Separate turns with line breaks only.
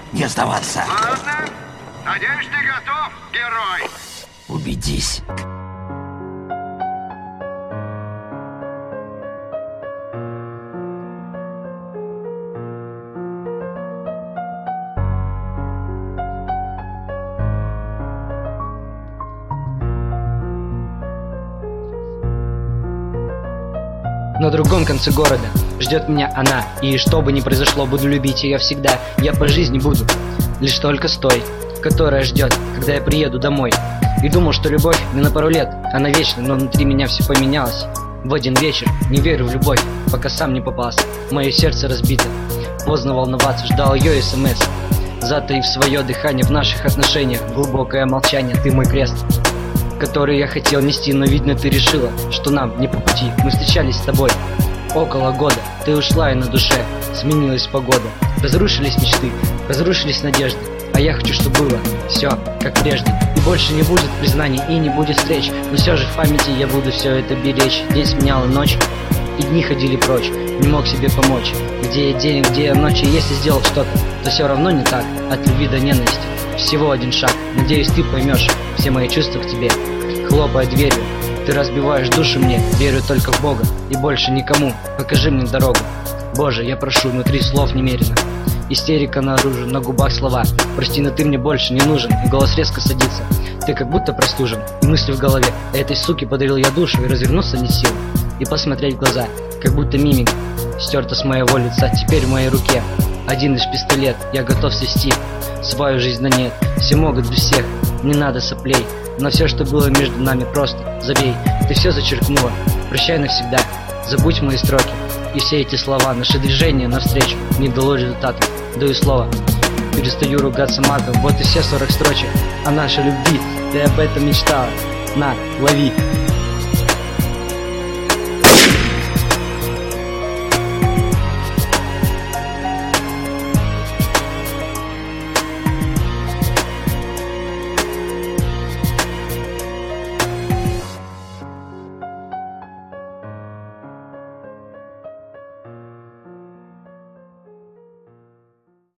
не сдаваться.
Ладно. Надеюсь, ты готов, герой.
Убедись.
На другом конце города ждет меня она, и что бы ни произошло, буду любить ее всегда. Я по жизни буду лишь только с той, которая ждет, когда я приеду домой. И думал, что любовь не на пару лет, она вечна, но внутри меня все поменялось. В один вечер не верю в любовь, пока сам не попался. Мое сердце разбито, поздно волноваться, ждал ее СМС. Затаив свое дыхание в наших отношениях, глубокое молчание, ты мой крест, который я хотел нести, но видно ты решила, что нам не по пути. Мы встречались с тобой около года, ты ушла и на душе сменилась погода. Разрушились мечты, разрушились надежды, а я хочу, чтобы было все как прежде. И больше не будет признаний и не будет встреч, но все же в памяти я буду все это беречь. День сменяла ночь, и дни ходили прочь, не мог себе помочь. Где я день, где я ночи, если сделал что-то, то все равно не так. От любви до ненависти всего один шаг. Надеюсь, ты поймешь все мои чувства к тебе. Хлопая дверью, ты разбиваешь душу мне. Верю только в Бога и больше никому. Покажи мне дорогу, Боже, я прошу, внутри слов немерено. Истерика наружу, на губах слова. Прости, но ты мне больше не нужен. И голос резко садится, ты как будто простужен. И мысли в голове, этой суке подарил я душу. И развернуться не сил, и посмотреть в глаза, как будто мимик стерта с моего лица. Теперь в моей руке один лишь пистолет. Я готов свести свою жизнь на нет. Все могут без всех, не надо соплей. Но все, что было между нами, просто забей. Ты все зачеркнула, прощай навсегда. Забудь мои строки и все эти слова. Наши движения навстречу не дало результата. Даю слово, перестаю ругаться матом. Вот и все 40 строчек о нашей любви. Ты об этом мечтала, на, лови.